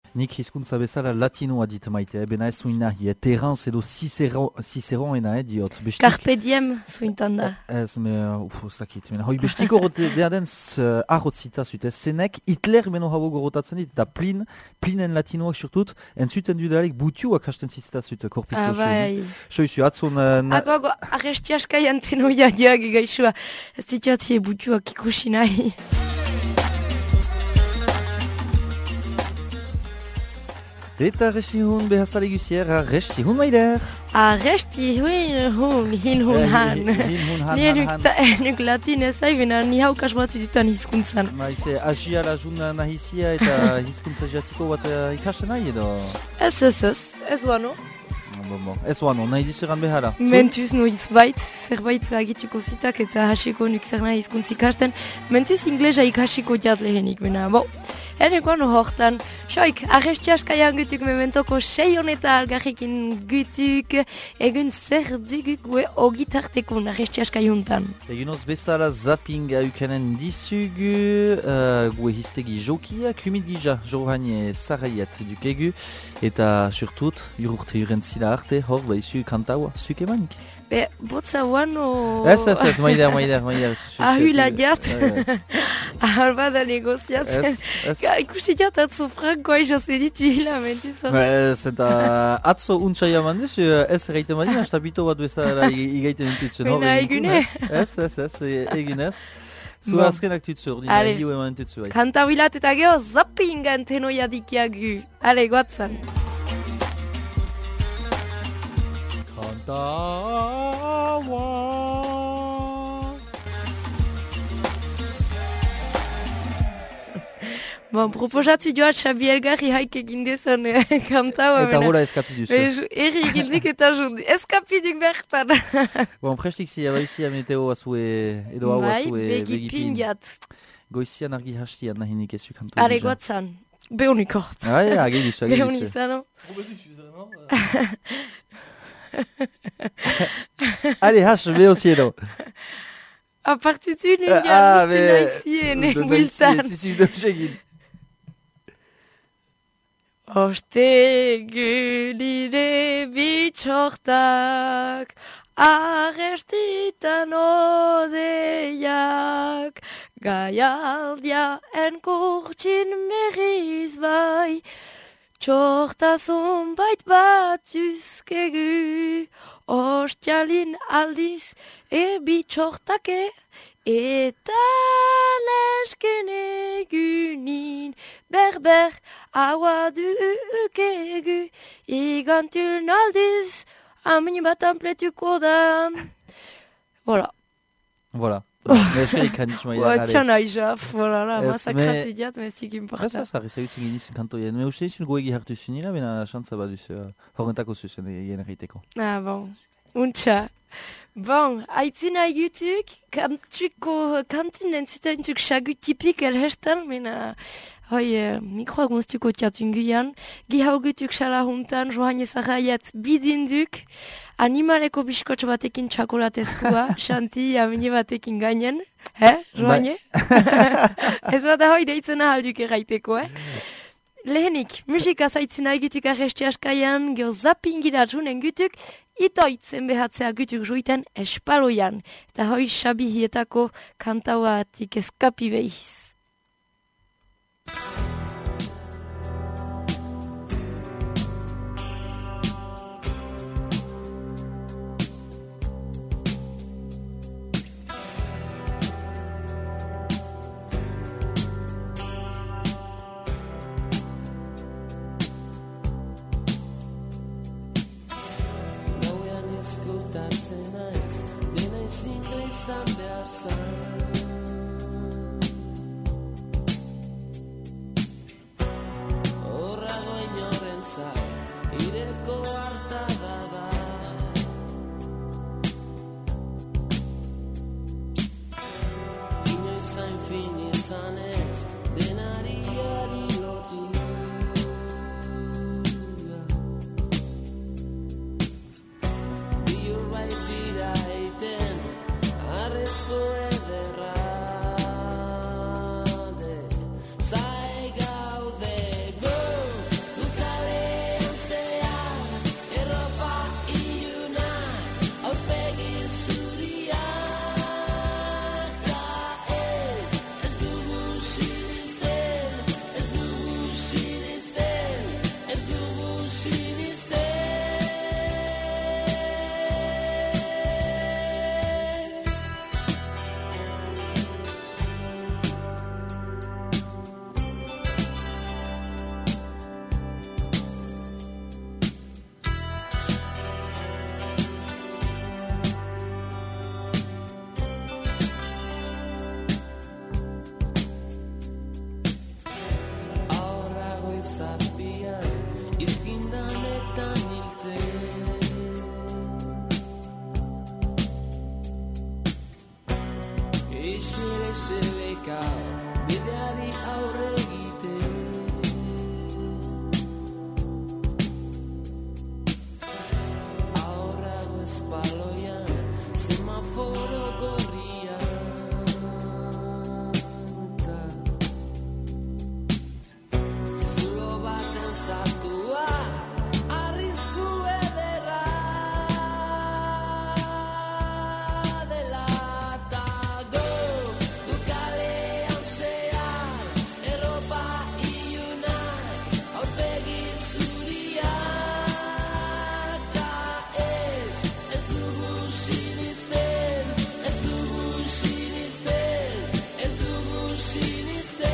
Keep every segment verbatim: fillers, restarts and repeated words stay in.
Nik hizkuntza bezala latinoa dit maite, bena ez zuen nahi, Terrance edo Ciceroena, eh, diot. Carpe diem zuintan da. Ez, me, uf, ez dakit, mena, hoi bestiko deaden ahotzita zute, zenek Hitler beno habo gorotatzen dit, eta plin, plinen latinoak surtut, entzuten dudalik butiuak hasten zizta zute, korpitzo Ah, bai. Soizu, atzon... Ako, ako, arrestiaska jantenoia diag egaixua, ez ditzatie butiuak ikusi nahi. Eta resti hun behazale guzier, resti hun maider. Arresti hun hun, hin hun han. Hin hun han, Ni han, han. nuk latin ez da, bena ni hau kasmatu dutan hizkuntzan. Maize, agia la jun nahizia eta hizkuntza jatiko bat uh, ikasten nahi edo? Ez, ez, ez, ez duano. Bon, bon. Ez oano, nahi dizueran behara. Mentuz noiz bait, zerbait agituko zitak eta hasiko nuk zer nahi hizkuntz ikasten. Mentuz inglesa ikasiko jat lehenik, bena, bo. Enekoan hortan, soik, arrestiaskaian gutuk mementoko sei honetan algarrekin gutuk, egun zer diguk gue ogitartekun arrestiaskai hontan. Egunoz bezala zapping aukenen dizugu, uh, gue histegi jokia, kumit gija, johanie saraiet dukegu, eta surtut, ururte urentzila arte, hor baizu kantaua, zuke manik. Be, botza uano... Ez, ez, ez, maider, maider, maider. Ahula jat, ahal bada negoziatzen. Ez, ez. Ikusi jat atzo frankoa izaz editu hila mentizan. Ez, eta atzo untsa jaman duzu, ez erraiten badina, estabito bat bezala igaiten entutzen. Baina egune. Ez, ez, ez, egunez. Zu Bon. azkenak tutzu, ordin, Ale. hiu eman tutzu. Kanta huilat eta geho zappingan tenoia dikiagu. Ale, guatzan. Kantaua. Bon, proposatu joat Xabi Elgarri haik egin dezan eh, kantaua. Eta hola eskapi duzu. Erri egildik eta jundi. Eskapiduk bertan. Bon, prestik zi, abaizia meteo azue, edo hau Bai, azue begipin jat. Goizian argi hastian nahinik ezu kantu. Ale, guatzan. Beuniko. Ah, ja, agi duzu, agi duzu. Beunizano. Allez, hash, veo cielo. A partitu nun Ah, jan musti naizien, eh, bultan. Si, si, dojegin. Ostegulire bitxortak, arrestitan odeiak, gaialdia enkurtsin berriz bai, txortazun bait bat juzkegu, ostialin aldiz ebitxortake, eta nesken egunin berber haua dukegu, igantun aldiz amin bat ampletuko da. Voilà. Voilà. Neskerik hanitz maia. Ba, tian aija, voilà, la, Ez, masakrati diat, mezik Ez, importa. ez, arri zagutzen genizun kantoien. Me uste izun goegi hartu zunila, bena xantza baduzu. Horrentako zuzen egin egiteko. Ah, bon. Untxa. Bon, aitzina egutuk, kantuko, kantin entzutentuk xagu tipik elhestan, mena, hoi, eh, mikroak moztuko tiatunguian, gihau gutuk xala juntan, johan ezagaiat bidinduk, animaleko biskotx batekin txakolatezkoa, xanti amine batekin gainen, he, johan? Ez bada hoi deitzena halduk erraiteko, eh? Lehenik, musika zaitzina egutuk arrestiaskaian, geho zapingira junen gutuk, itoitzen behatzea gutuk juiten espaloian. Eta hoi xabi hietako kantauatik eskapi behiz. Arrezko eder azpian izkindanetan hiltzen. Esele-seleka bideari aurre egiten. Aurrago espaloian semaforo gorrian. Zulo baten zatua arrisku ederra dela eta go du kalean zehar erropa ilunak aurpegi zuriak ta ez ez dugu sinisten ez dugu sinisten ez dugu sinisten.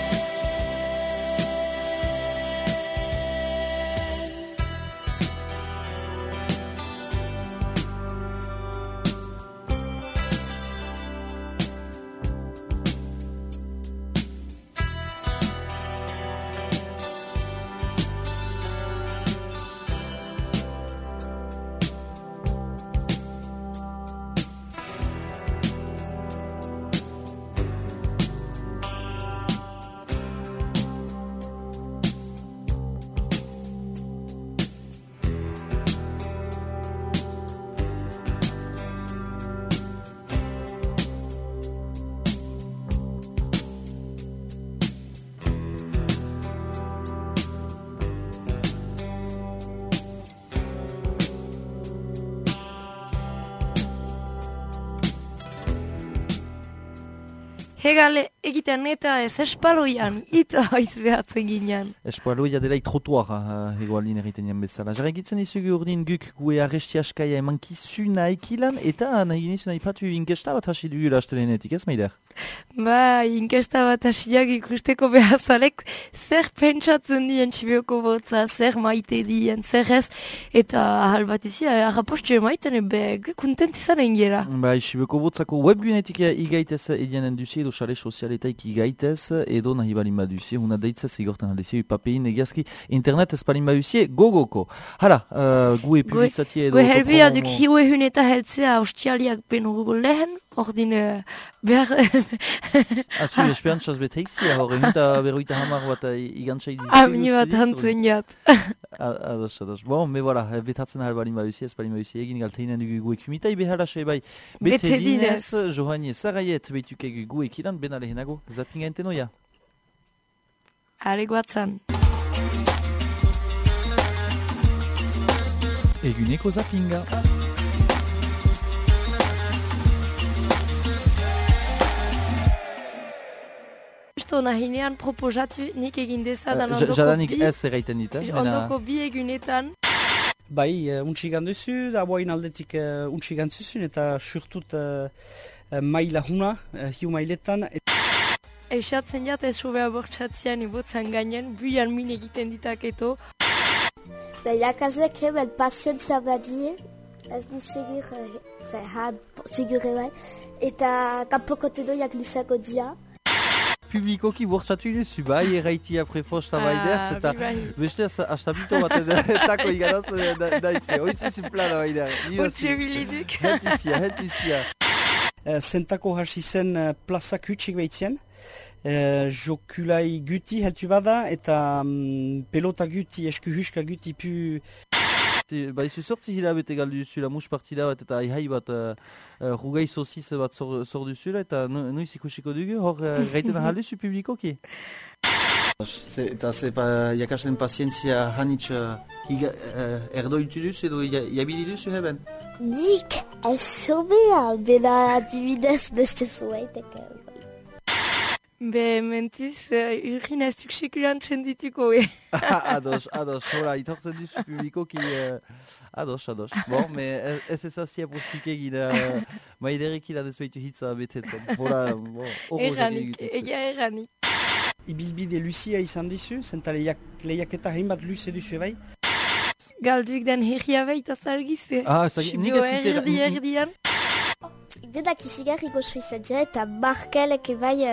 Hegale egiten eta ez espaloian, ita haiz behatzen ginen. Espoaloia dela trotuara uh, egoaldin egiten jan bezala. Jarregitzen izugu urdin guk gue arresti askaia emankizuna ekilan eta nahi ginezuna ipatu inkesta bat hasi dugula astelenetik, ez maider? Ba, inkesta bat hasiak ikusteko behazalek zer pentsatzen dien txibioko botza, zer maite dien, zer ez, eta ahal bat izi, harrapostio maiten ebe, gu kontent izan engera. Ba, txibioko botzako webgunetik igaitez edianen duzi edo sare sozialetaik igaitez edo nahi balin baduzi, huna deitzez igortan aldezi papein egiazki internet ez balin baduzi gogoko. Hala, uh, gue publizatie edo... Gue helbia duk hiue hun eta heltzea austialiak beno lehen, ordin behar... Azu, esperantzaz beteikzia hori, hinta berroita hamar bat igantzai dizu. Amini bat hantzuen jat. Ados, ados. Bon, me voilà, betatzen ahal balin baduzi, ez balin baduzi egin galteinen dugu gue kumitai beharase bai. Bete dinez, Johanie Saraiet behituk egu gue ekidan, bena lehenago, zapinga enten oia. Are guatzan. Eguneko zapinga. Nahinean proposatu nik egin dezadan uh, ondoko jadanik bi, ez erraiten dit, eh? ondoko bi egunetan. Bai, uh, untxigan duzu, da boain aldetik uh, untxigan zuzun eta surtut uh, uh, maila huna, uh, hiu mailetan. Esatzen jat ez sobea bortxatzean ibotzan gainen, buian min egiten ditaketo. Irakasleek hemen pazientzia badie, ez du segur, had segure bai, eta kanpoko tedoiak luzako dia. Publikoki bortxatu duzu, bai, erraitia prefosta baidertz, eta beste astabito bat edako iganaz daitze, oizu zimplana baider. Hortxe biliduk. Heltuzia, heltuzia. Zentako hasi zen uh, plazak hutsik behitzen, uh, jokulai guti heltu bada, eta um, pelota guti, esku huska guti pu... Ba, izu sortzi hilabete galdu duzula mus partida bat eta aihai bat uh, uh, rugai soziz bat zor, zor duzula eta noiz ikusiko dugu, hor uh, gaiten ahal duzu publikoki? Eta ze pa, jakaslen pazientzia hanitz uh, uh, erdoitu duzu edo jabili duzu heben? Nik ez sobea, bena adibidez beste zuaiteke. Be, mentuz, uh, urina zuksekulan txendituko, e. Ados, ados, hola, itortzen duzu publikoki, uh, ados, ados. Bon, me ez ezazia postuk egin, uh, maiderek ila desbaitu hitza betetzen. Hola, bon, Erranik, egia erranik. Ibilbide Lucia izan dizu, zenta lehiak eta hainbat luze duzu bai? Galduik den herria baita zalgize. Ah, zagi, nik ez zite... erdi erdian. Denak izigarriko suizatzea eta Markelek bai...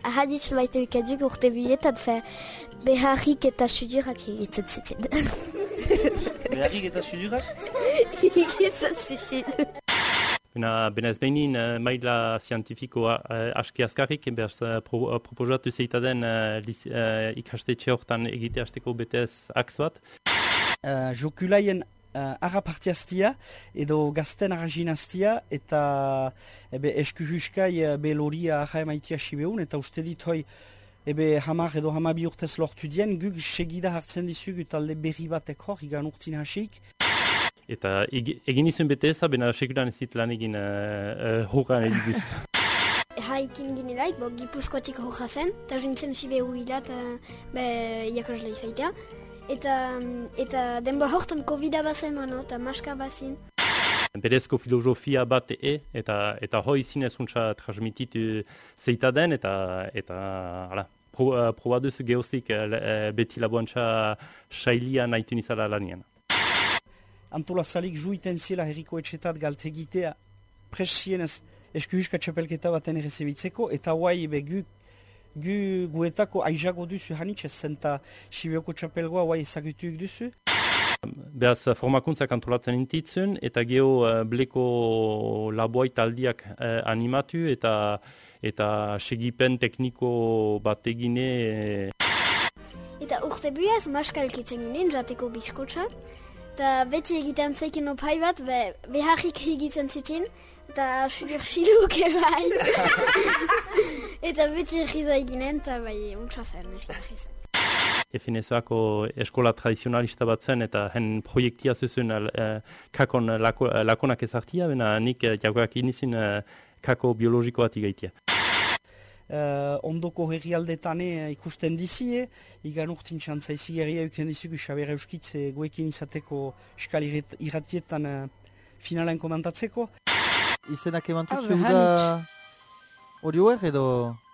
ahaditz maite ukaduk urte bietan, fe beharrik eta sudurak egitzen zitzen. Beharrik eta sudurak? Egitzen zitzen. Bena, bena ez behin uh, maila zientifikoa uh, aski azkarrik, behaz uh, pro, uh, proposatu zeitaden uh, uh, ikastetxe hortan egite hasteko betez akz bat. Uh, jokulaien uh, arapartiaztia edo gazten arraginaztia eta ebe eskuhuskai uh, beloria arra emaitia sibeun eta uste dit hoi ebe hamar edo hamabi urtez lortu dien guk segida hartzen dizugu talde berri batek hor, igan urtin hasik. Eta eg, egin izun bete eza, bena sekulan ez dit lan egin uh, uh, horran edibuz. Haikin ginelaik, bo, Gipuzkoatik horra zen, eta jointzen fibe huilat uh, iakasle izaitea. Eta, eta denbo hortan Covida bazen, no, eta maska bazin. Berezko filosofia bat e, eta, eta hoi zinez untsa transmititu zeita den, eta, eta ala, pro, uh, proba duzu geozik uh, beti laboantza sailia nahi izala lanien. Antolazalik juiten ziela herriko etxetat galtegitea presienez eskuhuska txapelketa baten errezebitzeko, eta guai be gu, gu guetako aizago duzu hanitz ez zenta Sibioko txapelgoa guai ezagutuk duzu. Beaz formakuntzak antolatzen intitzun, eta geho uh, bleko laboai taldiak uh, animatu, eta eta segipen tekniko bat egine. Uh... Eta urte buiaz maskalkitzen ginen, jateko biskotxa. Eta beti egiten zeiken opai bat, be, beharrik egiten zuten, eta sudur siluk ebai. Eta beti egiza eginen, eta bai, untsa zen, egiza zen. F N S Ako eskola tradizionalista bat zen, eta hen proiektia zuzun uh, kakon lako, lakonak ezartia, bena nik uh, jagoak inizin uh, kako biologiko bat igaitia. Uh, ondoko herrialdetan uh, ikusten dizie, igan urtin txantza izigarria euken dizugu Xabier Euskitze guekin izateko eskal irratietan uh, finalen komantatzeko. Izenak eman tutzu da hori hoer edo?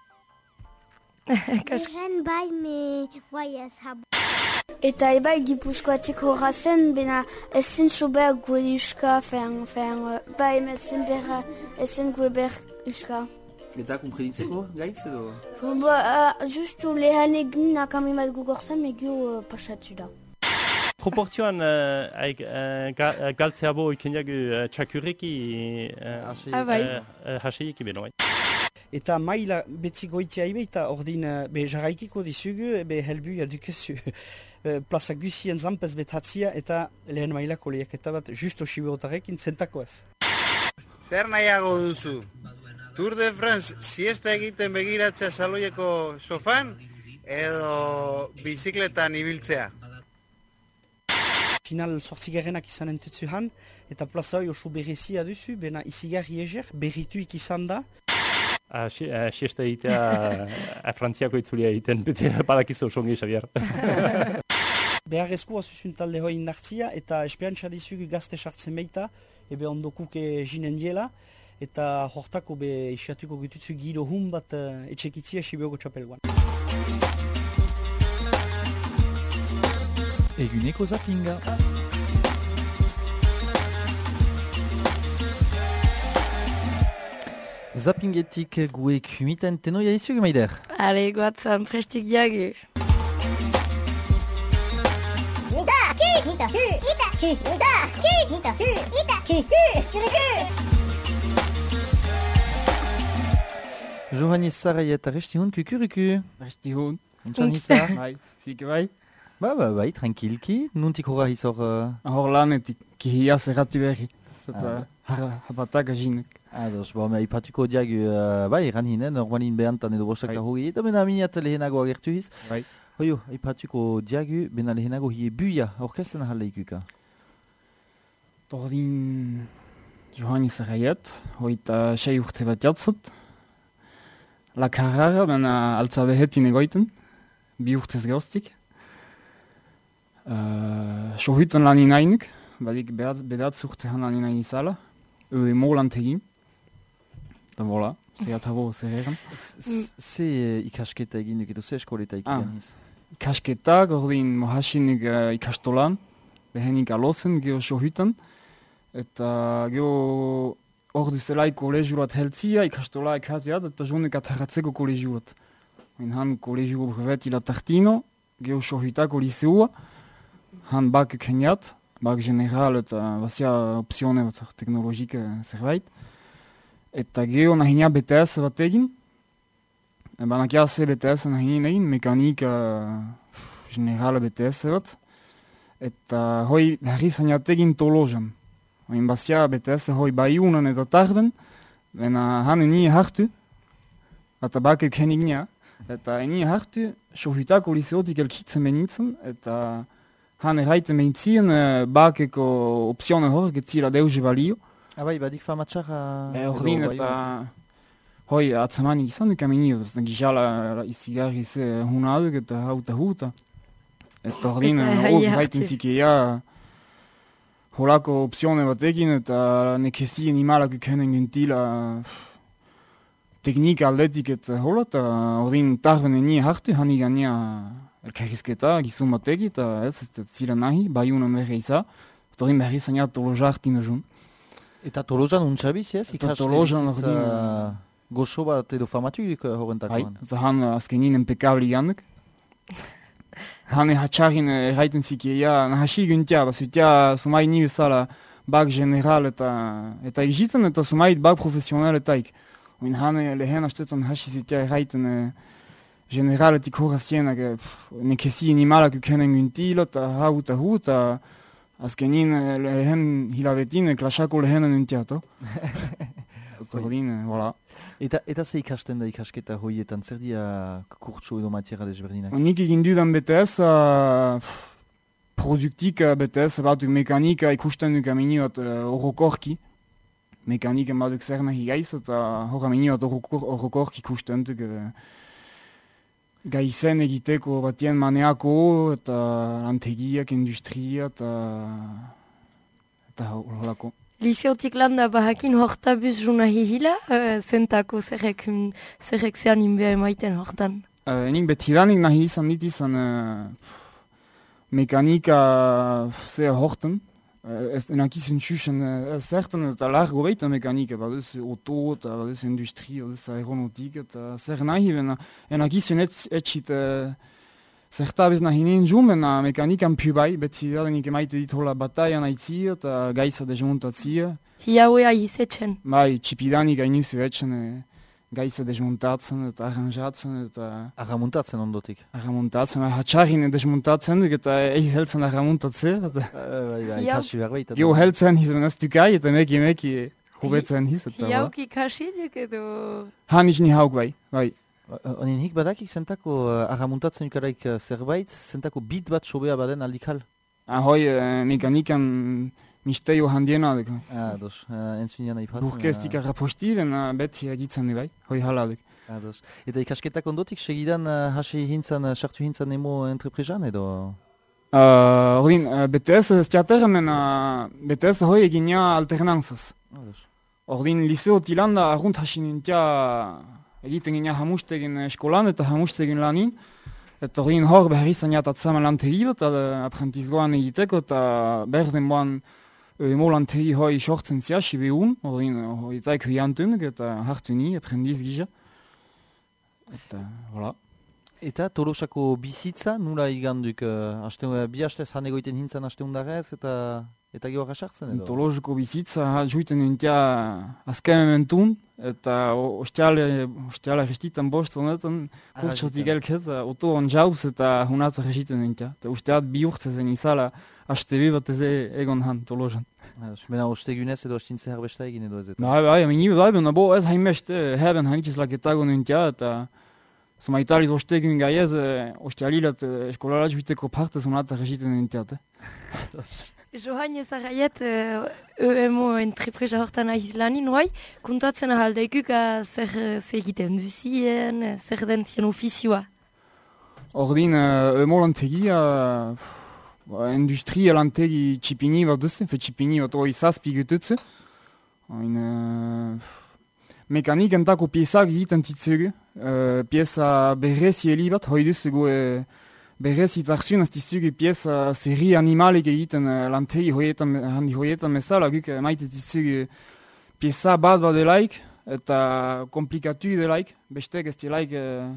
Eren bai me guai ez habu. Eta ebai Gipuzkoatik horra zen, bena ezin sober gue uska, fen, fen, bai ezin berra, ezin gue ber uska. Eta kumpreditzeko gaitz edo? Ba, uh, justu lehen egin nakami bat gugorzen, megio uh, pasatu da. Proportzioan uh, uh, ga, uh, galtzea bo ikendiagu uh, txakurreki uh, Ah, bai. uh, haseiki beno. Eta maila beti goitea ibe, eta ordin uh, be jarraikiko dizugu, be helbuia dukezu plaza guzien zampez betatzia, eta lehen mailako lehiaketa bat justo Sibirotarekin zentako ez. Zer nahiago duzu? Tour de France siesta egiten begiratzea Saloieko sofan edo bizikletan ibiltzea? Final zortzigarrenak izan entutzu han, eta plaza hori oso berezia duzu, bena izigarri eger, berrituik izan da. Ah, si, uh, siesta egitea uh, frantziako itzulia egiten, beti badakizu osongi, Xabier. Beharrezkoa zuzun talde hoi indartzia, eta esperantza dizugu gazte sartzen beita, ebe ondokuke jinen diela, eta hortako be isiatuko gututzu giro hun bat uh, etxekitzia Sibioko txapelgoan. Eguneko zapinga. Zapingetik gue kumiten tenoia izugu maider. Ale, goatzan prestik diagu. Nita, ki, nita, hu, nita, ki, nita, ki, nita, hu, nita, ki, hu, hu, Johani Sarai eta resti hun kukuruku. Resti hun. Untsan isa. Bai, zike bai. Ba, ba, bai, tranquilki. Nuntik horra izor... Uh... Hor lanetik, kihia zerratu berri. Eta habatak ajinek. Ados, bo, me ipatuko diagu, uh, bai, eran hinen, normalin behantan edo bostak da hori, eta bena miniat lehenago agertu hiz. Bai. Hoio, ipatuko diagu, bena lehenago hie buia, orkestena jale ikuka. Tordin Johani Saraiet, hoita sei urte bat jatzat. La Carrara, bena altza behetin egoiten, bi urtez gauztik. Uh, Sohutan lan inainik, badik bedatz urte han lan inain izala. Ue molant egin. Eta bola, zeat habo zer egan. Ze ikasketa egin duk edo, ze eskoleta ikian hiz? Ikasketa, gordin mohasinik uh, ikastolan, behenik alozen, geho sohutan. Eta geho ordu zelaik kolegiurat heltzia, ikastola ikateat, eta jonek atarratzeko kolegiurat. Oin han kolegio breveti la Tartino, geho sohitako liseua, han bak keniat, bak general eta bazia opzione bat teknologik zerbait. Eta geho nahinia B T S bat egin, banak jase B T S nahinia egin, mekanika general B T S bat. Eta hoi berri zainat egin Tolojan. Oin bazia B T S hoi baiunan eta tarben, bena han eni hartu, eta bak kenik eta eni hartu, sohitako liseotik elkitzen benitzen, eta han erraiten behintzien bakeko opzione hor, getzira deuze balio. Abai, badik famatxarra... E ordin eta... Hoi, atzamanik izan duk aminio, gizala izigarri ze hunaduk eta hauta huta. Eta ordin, hor erraiten zikeia... Holako opzione batekin eta nekezi animalak ukenen gentila... Teknika aldetik eta hola, eta ordin tarben eni hartu, hani gania elkarrizketa, gizun bateki, eta ez, ez zira nahi, baiunan berre iza, eta ordin berri zainat Toloja hartin azun. Eta Tolojan untxabiz, ez? Eta Tolojan ordin... Goxo bat edo famatuik horrentakoan. Hai, han azkenin impecabli gandek. Han hatxarin erraiten zikeia, nahasi guntia, basutia sumai ni bezala bak general eta eta egitzen eta sumait bak profesional etaik. Oin han lehen astetan hasi zitia erraiten generaletik horazienak nekezi animalak ukenen guntilo eta hau eta hu eta azkenin lehen hilabetin klasako lehenen untiato. Eta hodin, voilà. Eta, eta ze ikasten da ikasketa hoietan, zer dia kurtso edo matiera desberdinak? Nik egin dudan B T S, uh, produktik B T S bat mekanika ikusten duk amini bat orokorki. Mekanika bat zer nahi gaiz, eta hor amini bat orokorki ikusten duk uh, gaizen egiteko batien maneako, eta lantegiak, industria, eta eta horrelako. Liseotik landa bahakin hortabuz juna hihila, uh, zentako zerrek, zerrek zean inbea emaiten hortan. Uh, enik betidanik nahi izan dit izan uh, mekanika zer horten. Uh, ez enakizun txusen uh, zerten eta largo baita mekanika, baduz auto eta baduz industri, baduz aeronautik eta zer nahi, bena enakizun etxit uh, zertabez nahi nien jun, bena mekanikan pu bai, betidanik emaite dit hola bataian aitzia eta gaiza desmontatzia. Hiaue aizetxen. Bai, txipidanik ainuzu etxen uh, gaiza desmontatzen eta arranjatzen eta... Arramuntatzen ondotik? Arramuntatzen, hatxarrin desmontatzen duk eta eiz heltzen arramuntatzen. Bai, bai, kasi behar baita. Geo heltzen izan ez dukai eta meki meki hobetzen hiz. Hiauki kasi duk edo... Han izan hauk bai, bai. Onin hik badakik zentako arramuntatzen ukaraik zerbait, zentako bit bat sobea baden aldikal? Ahoi, mekanikan misteio handiena duk. Ah, dos, entzunean aipatzen. Burkestik arraposti, bena beti egitzen bai, hoi hala duk. Ah, dos. Eta ikasketak ondotik, segidan hasi hintzan, sartu hintzan emo entreprizan edo? Ordin, B T S ez teatera, mena B T S hoi eginia alternantzaz. Ah, dos. Ordin, liseo tilanda arrunt hasi nintia egiten gina hamustegin eskolan eta hamustegin lanin. Eta horrein hor behar izan jatatzen lantegi bat, aprentizgoan egiteko eta behar denboan emo lantegi hoi sortzen zia, sibeun, horrein horretaik huiantunik eta hartu ni, aprendiz gisa. Eta, hola. Eta Tolosako bizitza, nula iganduk, uh, aste, bi hastez han egoiten hintzan aste undarrez eta eta gehoa sartzen edo? Tolosako bizitza, juiten nintia azken mementun, eta ostiale, ostiale restitan bost honetan, kurtsotik elket, otoan jauz eta hunatza restiten nintia. Eta usteat bi urte zen izala, aste bi bat eze egon han Tolosan. Bena ostegunez edo ostintze herbesta egin edo ez eta? Bai, bai, amini bai, bena bo ez hainbeste, herben hanitziz laketago nintia, eta Zumaitaliz ostegun gaiez, ostealilat eskolarat juiteko partez hunatza restiten nintia. Johan ezagaiet, E M O entrepresa hortan ahiz lanin, bai, kontatzen ahaldeikuk zer egiten duzien, zer den zien ofizioa. Ordin, E M O lantegia, industria lantegi txipini bat duzen, fe txipini bat hori zazpi gututze. Mekanik entako piezak egiten titzugu, pieza berrezi heli bat, hoi duzugu berrezi tarzun aztizugu pieza seri animalik egiten lantegi handi hoietan mesala, guk maite titzugu pieza bat bat delaik, eta komplikatu delaik, bestek ez delaik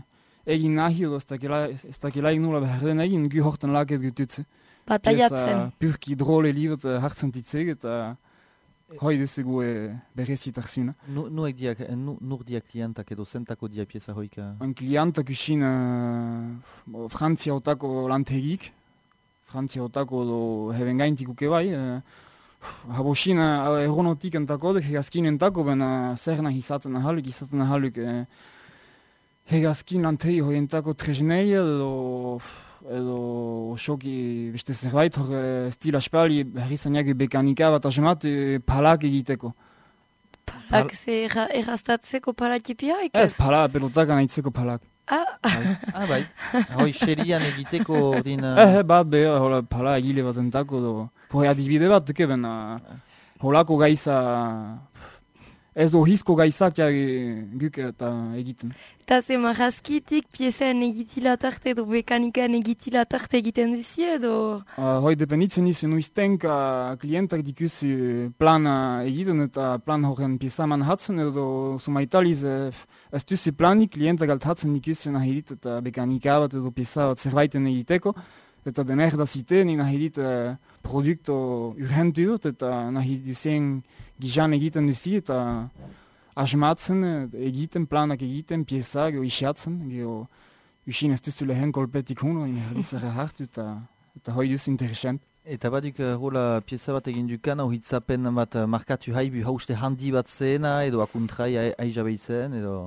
egin nahi edo ez dakela, ez dakela egin nola behar den egin, gu hortan laket gututze. Bataiatzen. Purki drole libet hartzen ditzeg eta hoi duzugu e, berezitarzuna. Nu, nuek diak, nu, nur diak klientak edo zentako dia pieza hoika? Un klientak usin uh, Frantzia otako lantegik, Frantzia otako do heben gaintik uke bai, uh, habosin uh, aeronautik entako, hegazkin entako, ben uh, zer nahi izaten ahaluk, izaten ahaluk uh, hegazkin lantegi hoi entako treznei edo edo osoki beste zerbait hor uh, stila espali berri zainak bekanika bat asmat uh, palak egiteko. Palak ze erra- erraztatzeko palakipia Ez, ikez? pala, pelotak anaitzeko palak. Ah, Ah, bai. Hoi xerian egiteko din... uh, Eh, bat behar, hola, pala egile bat entako, do... Hoi adibide bat, duke ben, uh, holako gaiza... Ez do hizko gaizak ja e, guk eta egiten. eta ze marrazkitik piezen egitila tarte edo mekanikan egitila tarte egiten duzi edo... Uh, hoi dependitzen izu nuiztenk uh, klientak dikusi plana egiten eta plan horren pieza man hatzen edo sumaitaliz uh, ez duzi planik klientak alt hatzen dikusi nahi dit eta mekanika bat edo pieza bat zerbaiten egiteko eta den erdazite ni nahi dit uh, produkto urgentu dut eta nahi duzien gizan egiten duzi eta asmatzen, eh, egiten, planak egiten, pieza, geho isiatzen, geho usin ez duzu lehen kolpetik huno, in herrizare hartu eta eta hoi duz interesant. Eta baduk uh, hola pieza bat egin dukan, hau hitzapen bat uh, markatu haibu hauste handi bat zena, edo akuntrai ai- aiza behitzen, edo...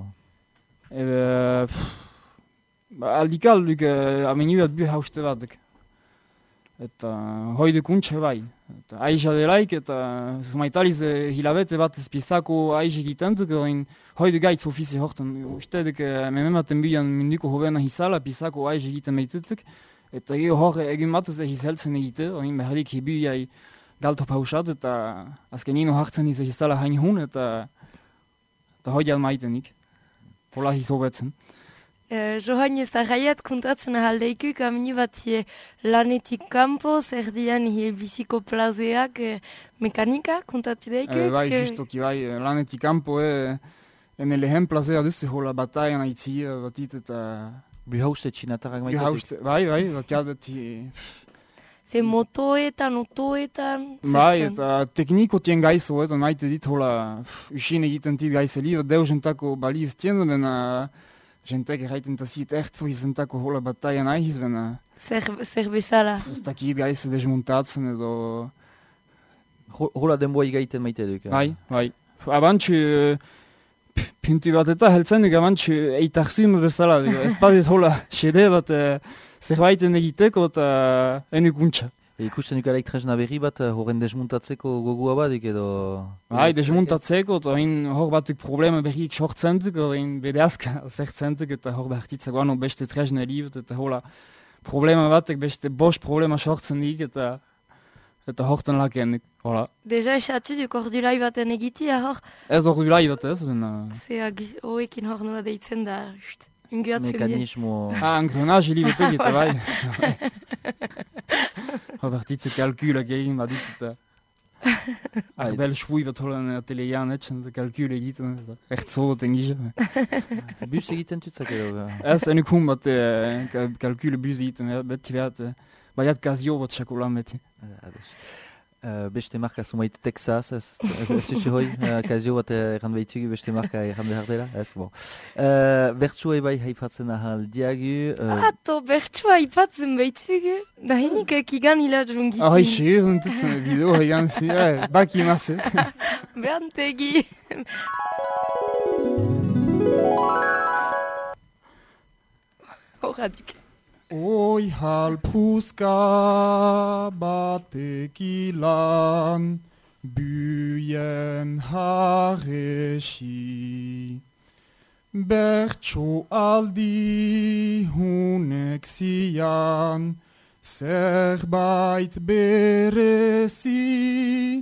Ebe, ba, aldikal duk uh, amenu bat bu hauste bat duk. Eta hoi duk untxe bai. Eta aiza delaik eta zumaitaliz uh, hilabete bat ez piezako aiza egiten duk, oin hoi duk gaitz ofizi hortan. Uste duk uh, memematen bian minduko hobena hizala piezako aiza egiten behitutuk. Eta geho hor egin batez egiz heltzen egite, oin beharrik hibu jai galto pausat eta azkenino hartzen iz egizala hain hun eta eta hoi jal maitenik. Hola hiz hobetzen. Uh, Johan Zarraiat kontatzen ahaldeikuk amini bat hie lanetik kanpo, zer dian hie biziko plazeak eh, mekanika kontatu daikuk. E, bai, justoki, bai, eh, lanetik kanpo, e, ene lehen plazera duzu hola bataian aitzi, eh, batit eta... Bu hauste txinatarrak maitetik. Hauste, bai, bai, bat jadbeti... Ze motoetan, otoetan... Bai, zertan. eta tekniko tien gaizo, eta maite dit hola usin egiten tit gaizeli, deu jentako bali ez tien, bena jentek erraiten tazit ertzo izentako hola bataian aiz, bena Zer, zer bezala. ez dakit gaize desmontatzen edo... Ho- Hola denboa igaiten maite duk. eh? Bai, bai. Abantxu, p- pintu bat eta heltzen duk, abantxu eitarzun bezala, digo. Ez badit hola xede bat eh, zerbaiten egiteko eta enuk untxa. E, ikusten duk elektresna berri bat, eh, horren desmuntatzeko gogua badik edo... Bai, desmontatzeko, eta hain hor batuk problema berriik sortzen duk, hain bedeazka zertzen duk, eta hor behartitzak guano beste tresne libet, eta hola problema batek beste bost problema sortzen dik, eta eta horten lakenik, hola. Deja esatu duk ordulai baten egitia hor, Ez hor gulai bat ez, bena... zea hoekin hor nola deitzen da, just, unguatzen die. Mekanismo... Ah, engrenage libet egite, bai. Hor behartitze kalkulak egin badit, eta... Arbel schwui bat holen atelian etxen, eta kalkul egiten, eta echt zo bat engizien. Bus egiten tutzak edo... eh? Ez enuk hun bat eh, ka- kalkule buz egiten, ja, beti behar, eh, baiat gazio bat txakolan beti. Eh, ados. Eh, beste marka zumait Texas, ez, ez, ez zuzu hoi, uh, kazio bat eh, erran behitugu beste marka erran behar dela, ez, bon. Uh, Bertsuai bai haipatzen ahal diagu, uh, Ato, bertsua ipatzen baitugu, nahinik ekigan hila jungitin. Ah, hoi xer, entutzen bideo egan zi, eh, baki maze. Behantegi. Horra duk. Oi halpuska batek ilan, buien harresi. Bertso aldi hunek zian, zerbait berezi.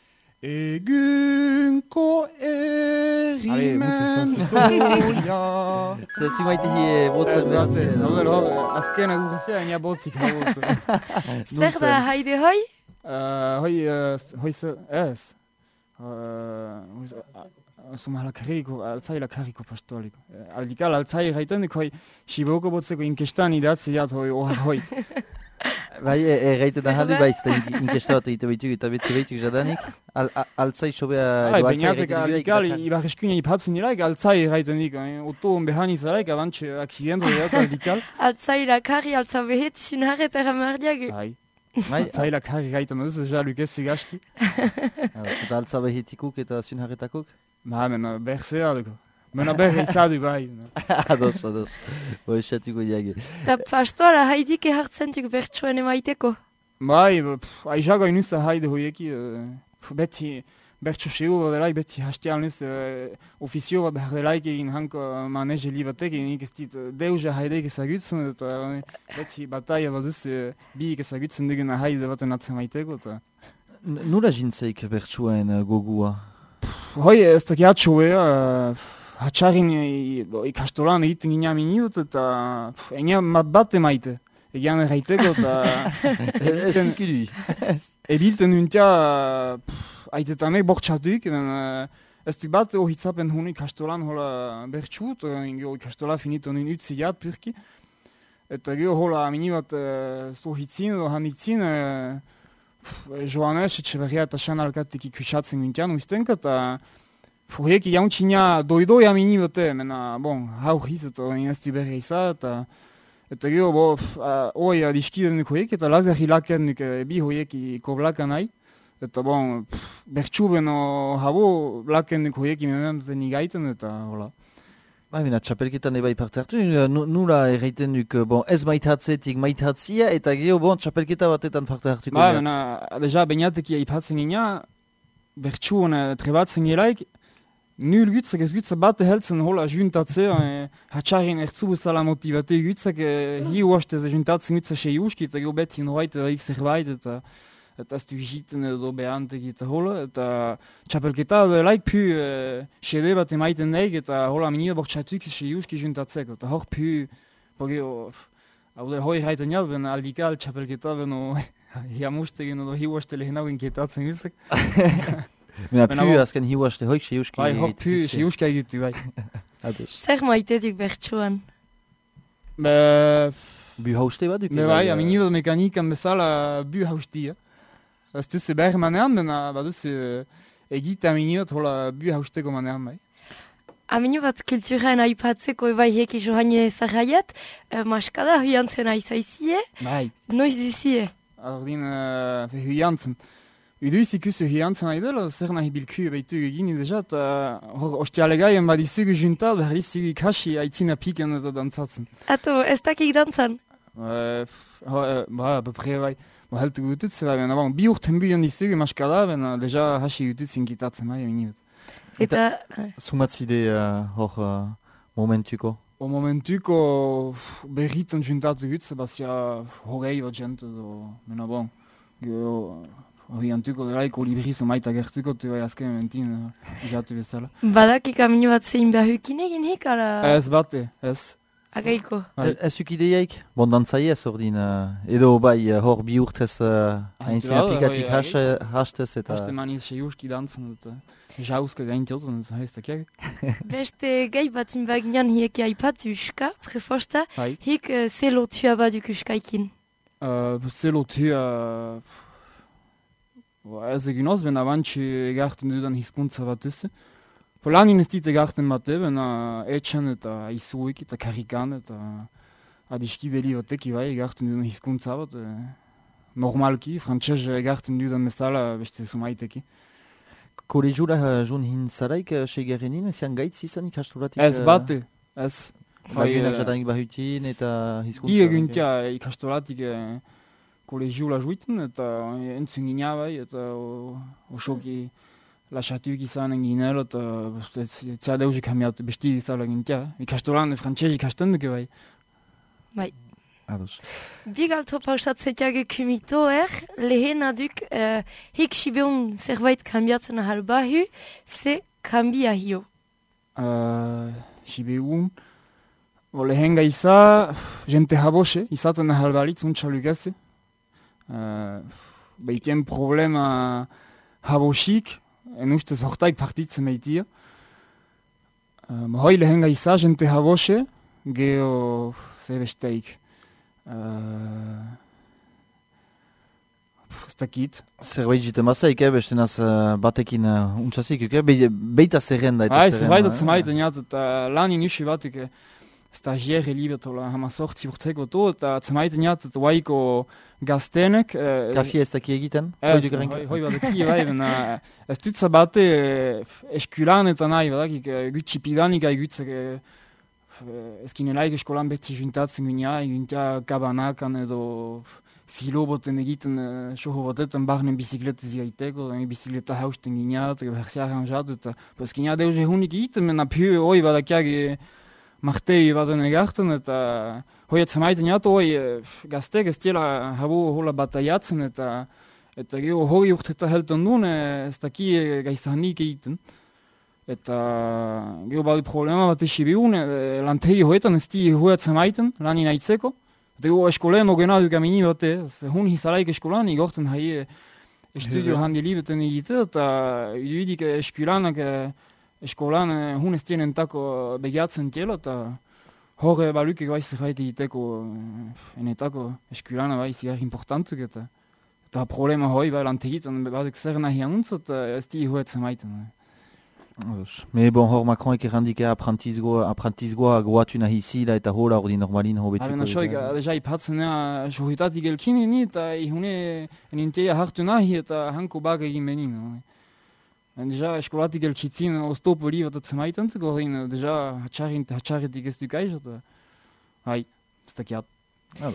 Egunko erimen doia. zer zumaite hi botzak behatzen. Hor, hor, azken agurrazia, nia botzik hau. Zer da haide hoi? Hoi, hoi, ze- ez. Zumala karriko, altzaila karriko pastoaliko. Aldikal altzai gaiten, hoi, Siboko botzeko inkestan idatzi jat, hoi, ohar hoi. Bai, erraiten da jali baizta inkesta bat egite baituk eta beti baituk jadanik. Altzai sobea... Bai, bainatek aldikal, ibar eskuina ipatzen diraik, altzai gaiten dik. Oto on behan izaraik, abantxe aksidento dira aldikal. Altzaila karri, altza behet, zinarretara mardiage. Bai. Altzaila karri gaiten duz, ja lukez zigaski. Eta altza behetikuk eta zinarretakuk? Ba, mena berzea duko. Mena berre izadu bai. Ados, ados. Boixatuko diage. Eta pastoara haidik ehartzentuk bertsuan emaiteko? Bai, aizago inuza haide hoieki, beti bertsu segu badelaik, beti hastean nuz ofizio bat behar delaik egin hanko manege li batek, nik ez dit deuja haideik ezagutzen, eta beti bataia baduz biik ezagutzen dugun haide baten atzen maiteko. Nula jintzeik bertsuen gogua? Hoi, ez da kiatxo ea, hatxarin ikastolan egiten gina minut, eta enean bat emaite. Egean erraiteko, eta... Ez ikidui. Ebilten nuntia, aitetamek bortxatuik, ez du bat ohitzapen honi ikastolan hola bertxut, ikastola finito nun utzi jat purki. Eta gero hola mini bat zohitzin edo hanitzin, Joanes, Etxeberria eta Xan alkatik ikusatzen gintian uiztenka, eta horiek jauntxina doidoia mini bate, mena, bon, hauriz eta ez du berri izan, eta eta gero, bo, hoi adiskiden nuk horiek, eta lazer hilaken nuk bi horiek koblakan nahi, eta bon, bertxu beno habo laken nuk horiek imenen igaiten, eta hola. Ba, bina, txapelketan ebai parte hartu, nula erraiten duk, bon, ez maitatzetik maitatzia, eta geho, bon, txapelketa batetan parte hartuko. Ba, bina, deja, bainatek ipatzen gina, bertxuan trebatzen gelaik, nul gutzak ez gutzak bat heltzen hola juntatzea, hatxarrin ertzu bezala motivatu gutzak, hi uastez juntatzen gutzak sei uski, eta geho beti norait eraik zerbait, eta eta ez du jiten edo behantek eta hola, eta txapelketa laik pu xede bat emaiten naik, eta hola minio bortxatuk sei uski juntatzeko, eta hor pu, pogeo, hau da hoi haiten jat, ben aldikal txapelketa beno hiamustegen edo hi uaste lehenago inketatzen gutzak. Mena pu azken hi uaste hoik sei uski. Bai, hor pu sei uski egitu, bai. Zer maitetik bertsuan? Be... Bu hauste bat duk? Be bai, aminio mekanikan bezala bu haustia. Ez duze behar manean, bena baduze egite aminiot hola bu hausteko manean bai. Aminio bat kulturan aipatzeko ebai heki johane zarraiat, maskada huiantzen aizaizie, bai. Noiz duzie? Ordin huiantzen. Uduiz ikusi huiantzen aidela, zer nahi bilku ebaitu egin deja, eta hor ostialegaien badizugu junta, berriz zugu ikasi aitzina piken eta dantzatzen. Ato, ez dakik dantzan? Ba, bepre bai. Ba, heltu gutut zera, bena, bon, bi urten buion dizugu maskada, bena, deja hasi gutut zinkitatzen bai, eminiut. Eta... Sumatzide hor momentuko? O momentuko berritan juntatu gutze, bazia hogei bat jente, mena, bon, horiantuko delaiko libriz maita gertuko, tu bai azken mentin jatu bezala. Badakik amino bat zein behahukin egin hik, ala... Ez bate, ez. Agaiko. Ez zuk ideiaik? Bon, dantzai ez ordin, edo bai hor bi urtez haintzina pikatik hastez eta... Haste maniz sei uski dantzen eta jauska gaintotzen, ez haiztak jak. Beste gai bat zinbaginan hiek aipatu uska, prefosta, hik zelotua baduk uskaikin. Zelotua... Ez egin oz, ben abantxe egarten dudan hizkuntza bat ez. Polanin ez dit egarten bate, bena etxan eta izuik eta karikan eta adiskideli batek ibai egarten dudan hizkuntza bat. Normalki, frantzez egarten dudan bezala beste sumaiteki. Kolegiura jun hintzaraik segerrenin, ezian gaitz izan ikastolatik? Ez bate, ez. Lagunak jadanik bahutin eta hizkuntza? Bi eguntia ikastolatik kolegiula juiten eta entzun gina bai eta osoki lasatuik izanen ginelo eta zea deusik hamiat besti izala gintia. Ikastolan frantzez ikasten duke bai. Bai. Ados. Bigalto pausatzetiage kumitoer, lehen aduk uh, hik sibeun zerbait kambiatzen ahal bahu, ze kambia hio? Uh, sibeun, lehen gaiza, jente habose, izaten ahal balit, untxalugase. Uh, Baitien problema habosik, en ustez hortaik partitzen baitia. Uh, hoi lehen gaiza, jente habose, geho zebesteik. Uh, ez dakit. Zerbait jiten bazaik, eh, bestenaz uh, batekin uh, untsazik, eh? Be, beita zerrenda eta Bai, zerrenda. zerbait atzemaiten jat, eta lan inusi batek eh, stagiaire libetola hamazortzi urteko to, eta atzemaiten jat, eta waiko gaztenek... Eh, Kafia ez daki egiten? Ez, Hoi dugarenka? hoi, hoi badaki, bai, bena, ez dutza bate eh, eskulan eta nahi, badakik, eh, gutxi pidanik gai gutzak, eh, ezkinelaik eskolan beti juntatzen ginea, juntia kabanakan edo zilo boten egiten, eh, soho botetan barnen bizikleta zigaiteko, eh, bizikleta hausten ginea, eta berzi arranjatu, eta pues ginea deuze hunik egiten, mena piu hoi badakiak eh, martei baden egarten, eta hoi atzemaiten jatu, hoi eh, gaztek ez dela habu hola bataiatzen, eta eta geho hori urteta helten duen, eh, ez daki eh, gaiztahanik egiten. Eta geho badi problema bat esi bihun, eh, lantegi hoetan ez di hoi atzemaiten, lani nahitzeko. Eta geho eskoleen ogena duka mini bate, hun hizalaik eskolan, igorten hai estudio handi libeten egite, eta iduidik eskulanak eh, eskolan eh, hun ez dienen tako begiatzen tielo, eta hor baluke bai zerbait egiteko eh, enetako eskulana bai zigar importantuk, eta eta problema hoi bai lantegitzen badek zer nahi anuntz, eta ez di hoetzen maiten. Me bon, hor Macronek errandik aprantizgoa, aprantizgoa goatu nahi zila eta hola ordi normalin hobetuko. Haben soik deja ipatzen ja sohitatik elkin ni eta ihune enintea hartu nahi eta hanko baga egin benin. Deja eskolatik elkitzin ostopoli bat atzemaiten gorin deja hatxarin hatxaretik ez dukaiz eta hai, ez dakiat. Ah,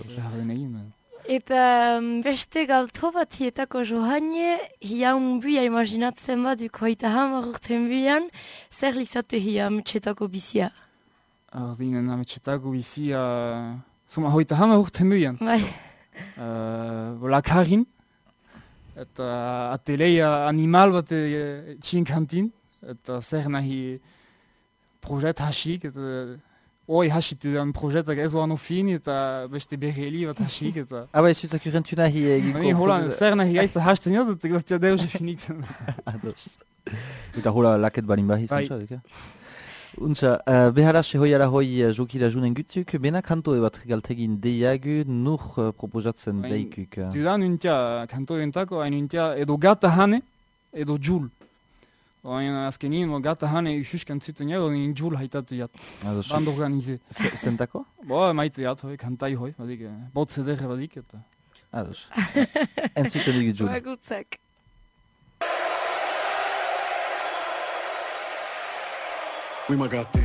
Eta beste galto bat hietako johanie, hiaun buia imaginatzen bat duk hoita hamar urten buian, zer lizate hia ametxetako bizia? Ardinen ametxetako bizia, soma hoita hamar urten buian. Bai. Uh, Lakarin, eta ateleia animal bat e, txinkantin, eta zer nahi projet hasik, eta hoi hasitu den projetak ez oan ofin, eta beste berreli bat hasik, eta... Aba ez zutak urentu nahi egiko... Ni hola, zer nahi gaizta hasten jat, eta goztia deuze finitzen. Ados. Eta hola laket balin bahiz, Bai. untsa, Untsa, uh, beharase hoiara hoi uh, jokila junen gutuk, bena kanto bat galtegin deiagu, nur uh, proposatzen deikuk. Uh. Dudan untia kanto entako, hain untia edo gata hane, edo jul. Hain azkenin, gata hane ususkan zuten jago, hain jul haitatu jat. Ados. Band organize. Zentako? Bo, maite jat hoi, kantai hoi, badik, bot zedere badik, eta... Ados. Entzuten dugu jul. Bagutzak. Oui, m'a gâté.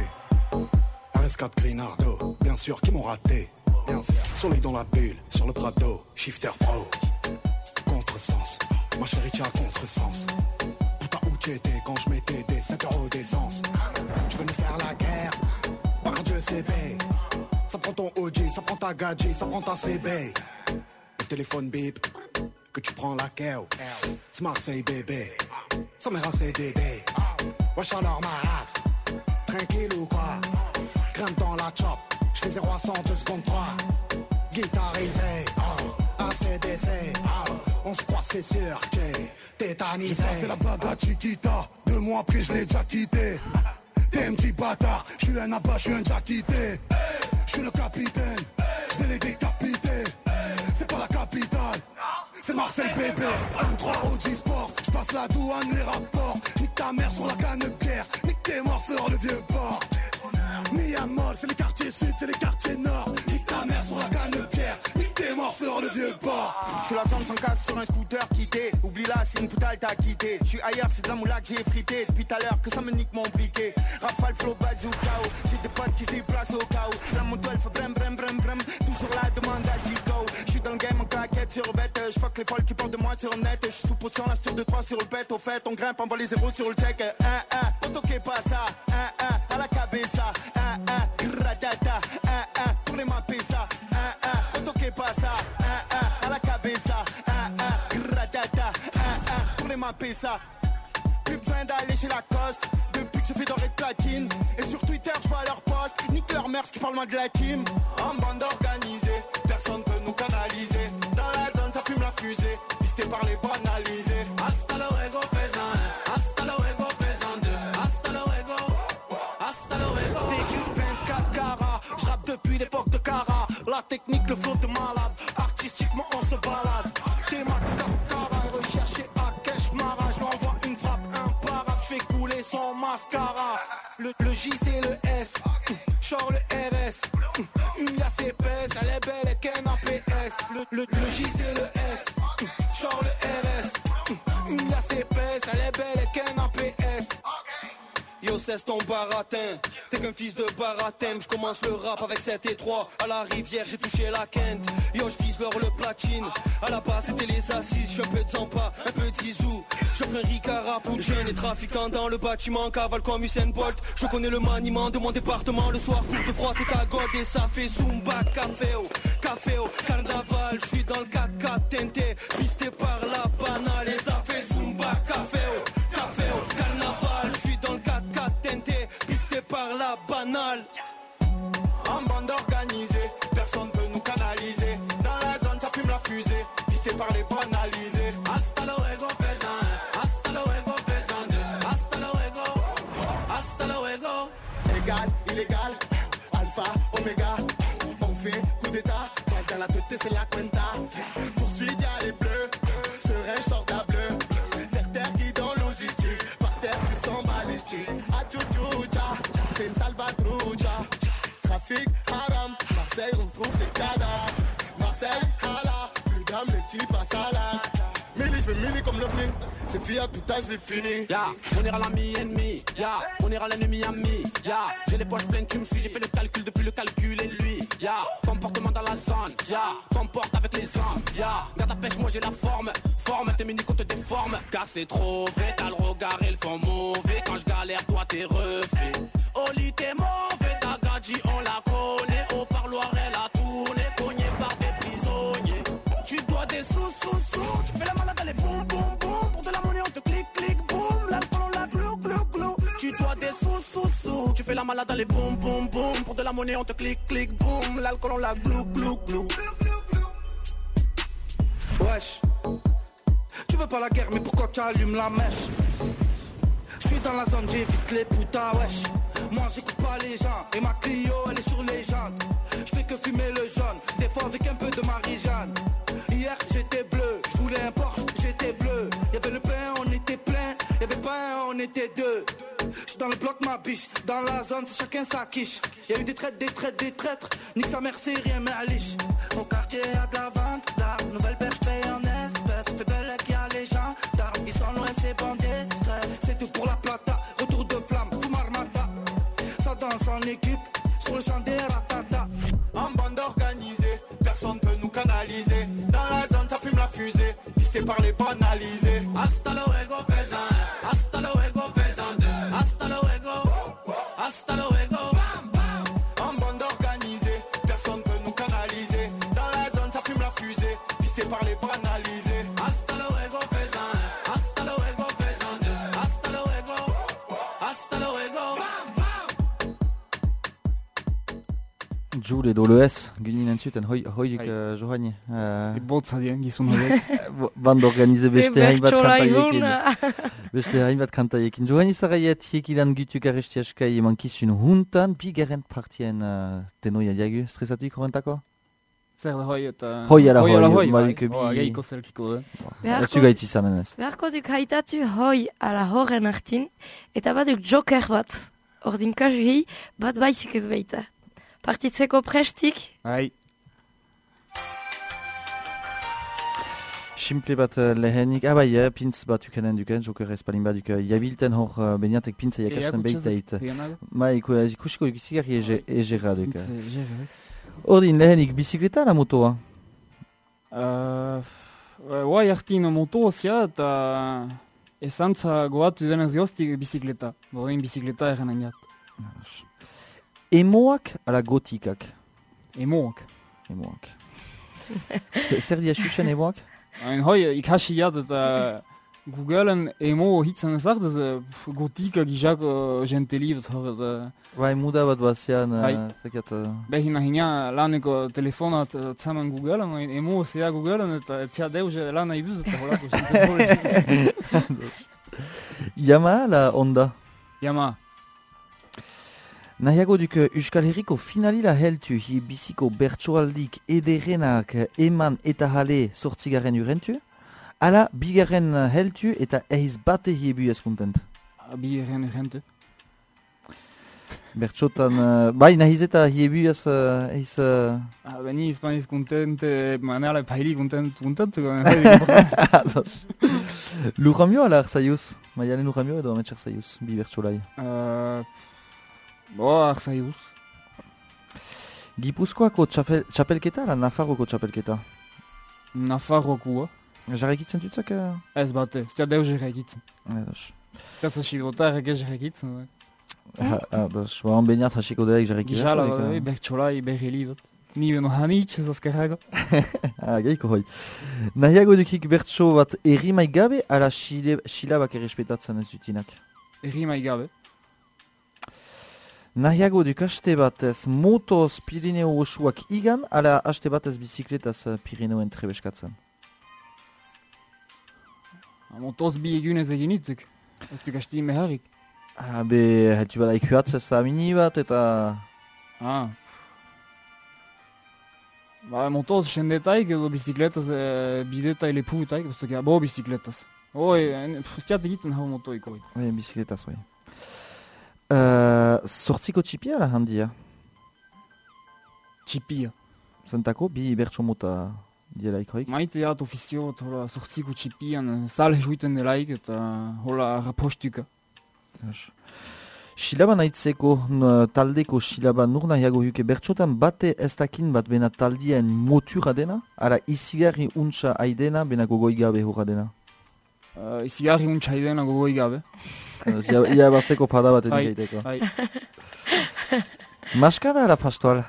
R S quatre Grinardo, bien sûr, qui m'ont raté. Bien sûr. Soleil dans la bulle, sur le Prado, shifter pro. Contresens, ma chérie, tu as contresens. Putain, où t'étais quand je mettais des cinq euros d'essence? Je veux nous faire la guerre, par Dieu c'est B. Ça prend ton O G, ça prend ta gadget, ça prend ta C B. Le téléphone bip, que tu prends la keo. C'est Marseille bébé, ça m'est un C D D. Wesh alors ma race. Tranquille ou quoi? Grimpe dans la chop, j'fais zéro à cent deux secondes trois. Guitarisé, oh, A C D C, oh, on se croit c'est sûr que j'ai tétanisé. J'ai passé la bague à Chiquita, deux mois après je l'ai déjà quitté. T'es un petit bâtard, j'suis un abat, j'suis un déjà quitté. J'suis le capitaine, j'vais les décapiter. C'est pas la capitale, c'est Marseille bébé. un trois O G Sport, j'passe la douane, les rapports. Nique ta mère sur la canne de pierre, nique tes morts sur le vieux port. Miamol, c'est les quartiers sud, c'est les quartiers nord. Nique ta mère sur la canne de pierre, nique tes morts sur le vieux port. J'suis la zone sans casse sur un scooter quitté. Oublie là, c'est une poutale t'as quitté. J'suis ailleurs, c'est de la moula que j'ai frité. Depuis tout à l'heure que ça me nique mon briquet. Rafale, flow, bazooka. J'ai des potes qui se déplacent au cas où. La moto elle fait brem brem brem brem. Tout sur la demande à Chico. J'suis dans le game en claquette sur bête. J'fuck les folles qui parlent de moi sur net. J'suis sous potion, là j'tire deux trois sur le pet. Au fait, on grimpe, envoie les zéros sur le check. un un, on toque pas ça. un un, à la cabeza. un un, gratata. un un, pour les mapper ça. un un, on toque pas ça. un un, à la cabeza. un un, gratata. un un, pour les mapper ça. Plus besoin d'aller chez Lacoste. Depuis que je fais doré de platine. Et sur Twitter, je vois leur post. Nique leur mère, qui parle moins de la team. En bande organisée, personne peut nous canaliser. Dans la zone, ça fume la fusée. Pisté par les banalisés. Hasta luego, fais un. Hasta luego, fais un deux. Hasta luego. Hasta luego. carats. La technique, le flow de malade. Artistiquement, on se balade. Thématique Ascara, recherché à Keshmara. Je l'envoie une frappe imparable, je fais couler son mascara. Le, le J c'est le S, genre le R S. Une liasse épaisse, elle est belle et qu'un A P S. Le, le, le J c'est le S, genre le R S. Une liasse épaisse, elle est belle et qu'un A P S. Yo cesse ton baratin, t'es qu'un fils de baratin. Je commence le rap avec sept et trois. À la rivière j'ai touché la quinte. Yo je vise l'or le platine. À la base c'était les assises. J'suis un peu de Zampa, un peu de Zizou. J'offre un Ricard pour jeunes et trafiquants dans le bâtiment. Cavale comme Usain Bolt. Je connais le maniement de mon département. Le soir pour de froid c'est à God. Et ça fait Zumba, caféo, caféo, carnaval. J'suis dans le quatre quatre teinté, pisté par la banale. Et ça fait Zumba, caféo, caféo, carnaval. J'suis dans le quatre quatre teinté, pisté par la banale. En bande organisée, personne peut nous canaliser. Dans la zone, ça fume la fusée, pisté par les banalisés. Hasta luego, faisant, hasta luego, faisant deux. Hasta luego, hasta luego. Égal, illégal, alpha, oméga. On fait coup d'état, dans la tête c'est la cuenta. Poursuite, y'a les bleus, serein, sort d'un bleu. Terre, terre, qui dans logistique, par terre, tu sens balistique. Achuchucha, c'est une salvatrucha. Trafic, haram, Marseille, on trouve des cadavres. Marseille, hala, plus d'âme, les petits passent à la. Mili, je vais mili comme l'ovni. C'est fille à tout âge, je l'ai fini. Ya, on ira l'ami ennemi. Ya, on ira l'ennemi ami. Ya, j'ai les poches pleines, tu me suis. J'ai fait le calcul depuis le calcul et lui. Ya, comportement dans la zone. Ya, comporte avec les hommes. Ya, garde ta pêche, moi j'ai la forme. Forme, tes mini qu'on te déforme. Car c'est trop vrai, t'as le regard et le fond mauvais. Quand je galère, toi t'es refait. Oli, t'es mauvais, ta gadji, on la connaît. Au parloir, elle a tourné. Cogné par des prisonniers. Tu dois des sous, sous, sous. Tu fais la malade, allez, boum, boum, boum. Pour de la monnaie, on te clique, clique, boum. L'alcool, on la glou, glou, glou. Tu dois des sous, sous, sous. Tu fais la malade, allez, boum, boum, boum. Pour de la monnaie, on te clique, clique, boum. L'alcool, on la glou, glou, glou. Wesh. Tu veux pas la guerre, mais pourquoi tu allumes la mèche? Je suis dans la zone, j'évite les putas, wesh. Moi j'écoute pas les gens, et ma Clio elle est sur les jantes. Je fais que fumer le jaune, des fois avec un peu de Marie-Jeanne. Hier j'étais bleu, je voulais un Porsche, j'étais bleu. Y'avait le pain, on était plein, y'avait pas un, on était deux. J'suis dans le bloc ma biche, dans la zone c'est chacun sa quiche. Y'a eu des traites, des traites, des traîtres, nique sa mère c'est rien mais à liche. Au quartier y'a de la vente d'armes, nouvelle berge paye en espèces. Fait belle qu'il y a les gens d'armes, ils sont loin c'est bandés, stress. C'est tout pour la plata, retour de flamme, fume armata. Ça danse en équipe, sur le champ des ratata. En bande organisée, personne peut nous canaliser. Dans la zone ça fume la fusée, pissé par les banalisés. Hasta luego faisant, hasta luego faisant deux. Hasta luego, hasta luego. En bande organisée, personne peut nous canaliser. Dans la zone ça fume la fusée, pissé par les banalisés. Hasta luego faisant, hasta luego faisant deux. Hasta luego, hasta luego. Jule edo lez, ginen zuten, hoi, hoik uh, Johanni. Uh, Botzadien, gizun horiek. Band organize beste hainbat kantaiekin. Bertxolaiguna. Beste hainbat kantaiekin. Johanni Saraiet, hiekilan gutuk arrestiaskai emankizun huntan, bigarren partien uh, tenoia diagu, stresatuik horrentako? Zer da hoi eta... Hoi ala hoi, hoi, badike bai. Hoa, bi... geiko zelkiko da. Ez du gaitz izanen ez. Beharko duk haitatu hoi ala horren artin, eta baduk joker bat. Ordin kasu hi, bat baizik ez baita. Partitzeko prestik? Bai. Simple bat uh, lehenik, ah bai, eh, pintz bat ukanen duken, joker ez palin bat duken, jabilten hor uh, beniatek pintza jakasten beiteit. Ma ikusiko ikusiko egera duken. Ordin lehenik, bizikleta la motoa? Uh, Oa jartin moto zia eta esantza goatu denez goztik bizikleta. Borein bizikleta erren aniat. Emoak ala gotikak? Emoak. Emoak. Zer dia xuxen emoak? Hain hoi, ikasi jat eta Googleen emo hitzen ezak, ez gotika gizak jente libat hor. Bai, muda bat bazian, zekat... Behin ahina laneko telefonat zamen Googleen, emo zea Googleen eta etzea deuze lana ibuz eta horako jente hori. Yamaha la Honda? Yamaha. Nahiago duk Euskal Herriko finalila heltu hi biziko bertsoaldik ederenak eman eta jale sortzigaren urentu, ala bigarren heltu eta eiz bate hi ebu eskuntent. Bigarren urrentu. Bertsotan, uh, bai nahiz eta hi ebu ez uh, eiz... Uh... Ah, beni izpaniz kontent, manala paili kontent, kontent. Ados. Lujamio ala arzaiuz? Maialen lujamio edo ametsa arzaiuz, bi bertsolai? Uh, bo, arzaiuz. Gipuzkoako txapel, txapelketa ala Nafarroko txapelketa? Nafarrokoa. Jarraikitzen dutzak? Uh... Ez bate, ez da deus jarraikitzen. Ados. Ez hasigrota erreke jarraikitzen. Ados, ba on beniat hasiko delaik jarraikitzen. Gizala, bai, bertsolai, berreli bat. Ni beno hanitz ez azkarrago. Ah, geiko hoi. Nahiago dukik bertso bat errimai gabe, ala silabak errespetatzen ez dutinak? Errimai gabe. Nahiago duk haste batez motoz Pirineo osuak igan, ala haste batez bizikletaz Pirineoen trebeskatzen? Motoz bi egunez egin itzuk. Ez duk hasti meharrik. Ah, be, hetu bada ikuatzez amini bat eta... Ah. Ba, motoz sendetaik edo bizikletaz e, bidetai lepuetaik, ez duk bo bizikletaz. Oi, ez diat egiten hau motoiko. Oi, bizikletaz, oi. Uh, sortziko txipia ala handia? Txipia. Zentako, bi bertso mota dielaikoik? Maite jat ofizio, hola sortziko txipian, sal juiten delaik eta hola rapostuka. Silaba nahitzeko taldeko silaba nur nahiago huke bertsotan bate ez dakin bat bena taldien motura dena, ara izigarri untsa aidena bena gogoi gabe hurra dena? Uh, izigarri untsa aidena gogoi gabe. Ia, ia bazteko pada bat edik egiteko. Maskada ala pastoal?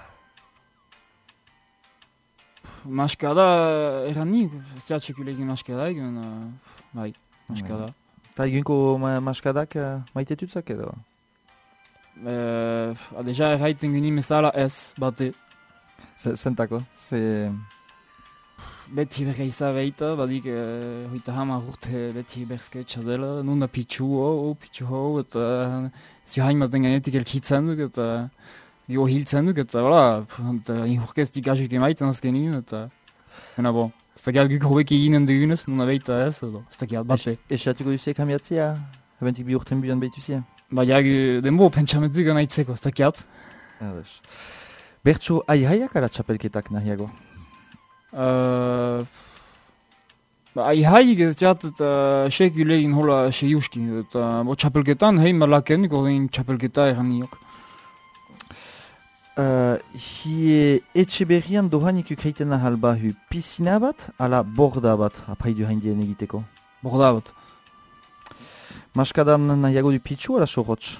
Maskada eranik, ziatxekulekin maskada egin, uh, bai, maskada. Ta eginko ma maskadak uh, maite tutzak edo? Uh, deja erraiten gini mesala ez, bate. Zentako? Ze... Beti berreiza behita, badik uh, hoita hamar urte beti bersketxa dela, nuna pitxu ho, pitxu ho, eta zu haimaten gainetik elkitzen duk, eta jo hiltzen duk, eta bera, inhurkeztik gazik emaiten azkenin, eta... Hena bo, ez da gehat guk hobek eginen dugunez, nuna behita ez, edo, ez da gehat bate. Esatuko duziek hamiatzia, ebentik bi urten bian behituzia? Ba, jag, denbo pentsamentu gana itzeko, ez da gehat. Bertso aihaiak ala txapelketak nahiago? Uh, ba, aihaik ez jat eta sekulegin hola seiuski, eta bo txapelketan heima laken, gordein txapelketa eraniok. Uh, hie etxe berrian dohanik ukreiten ahal bahu pisina bat, ala borda bat apaidu haindien egiteko? Borda bat. Maskadan nahiago du pitxu ala sorotx?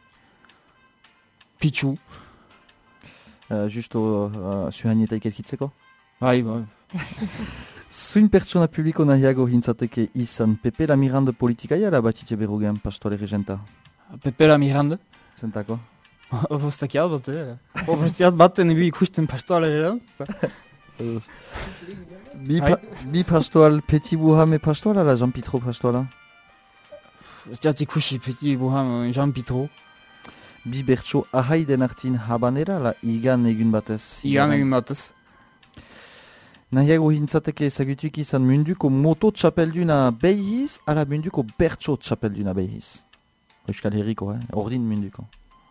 Pitxu. Uh, justo uh, zuhanietaik elkitzeko? Bai, bai. Zuin pertsona publiko nahiago hintzateke izan Pepe la Miranda politikaia ala batitxe berrogean pastore regenta? Pepe la Miranda? Zentako? Oboztakiat bat, eh? Oboztakiat bat nebi ikusten pastore regenta? Bi, pa, bi pastoal Petit Buhame pastoal ala Jean Pitro pastoala? Ez diat ikusi Petit Buhame Jean Pitro. Bi bertso ahaiden artin habanera ala igan egun batez? Igan egun batez. Nahiago hintzateke ezagutuk izan munduko moto txapelduna behiz, ala munduko bertso txapelduna behiz. Euskal Herriko, eh? Ordin munduko.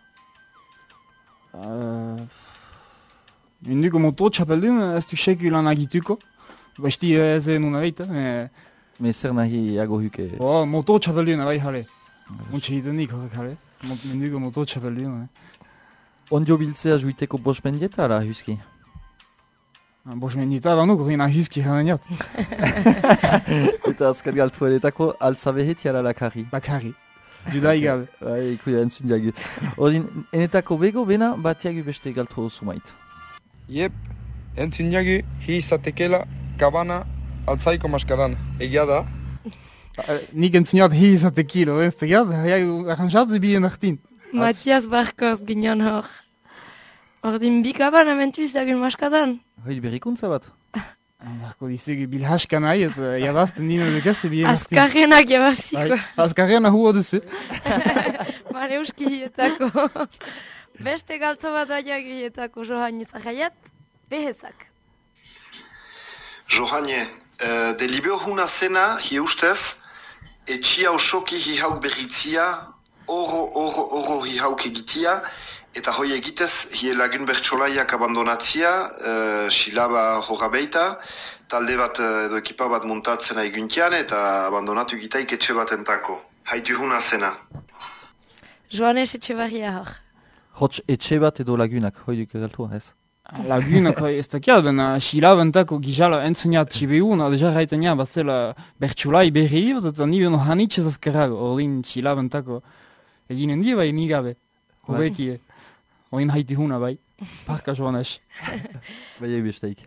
Uh, munduko moto txapelduna ez du sekulan agituko. Basti ez nuna beita. Me, me zer nahiago huke? Oh, moto txapelduna bai jale. Muntxe hitenik horrek jale. Munduko moto txapelduna. Ondio biltzea juiteko bos mendieta ala huski? Bos mendita banuk, horrein ahizki jananiat. Eta azkat galtu edetako alzabehet jala lakarri. Lakarri. Judai gabe. Bai, ikuia entzun diagu. Ordin, enetako bego bena batiagu beste galtu osu mait. Yep, entzun diagu hi izatekela kabana altzaiko maskadan. Egia da? Nik entzun diat hi izatekilo, ez da gehat, arranjatu bien artin. Matias Barkoz ginen hor. Ordin bi kabana mentu izagun maskadan. Hoi berrikuntza bat? Barko dizugu bilhaska nahi eta jabazten dino dukaz bien artin. Azkarrenak jabaziko. Azkarrena hua duzu. Mare uski hietako. Beste galtza bat aiagietako Johanne Zahaiat, behezak. Johanne, uh, de libeo huna zena, hi ustez, etxia osoki hi hauk berritzia, oro, oro, oro hi hauk egitia, eta hoi egitez hi lagun bertsolaiak abandonatzia, uh, silaba horabeita, talde bat edo ekipa bat montatzen aiguntian eta abandonatu gitaik etxe batentako. Haitu huna zena. Joanes Etxebarria hor. Hots etxe bat edo lagunak, hoidik galtua, ez? Lagunak ez dakiat, baina silabentako gizala entzuniat txibeuna, deja raitenia bazela bertsulai berri bat, eta ni beno hanitxez azkarrago, olin silabentako eginen di bai nigabe, hobekie. Oin haiti huna bai, parka Joanes. Bai ebesteik.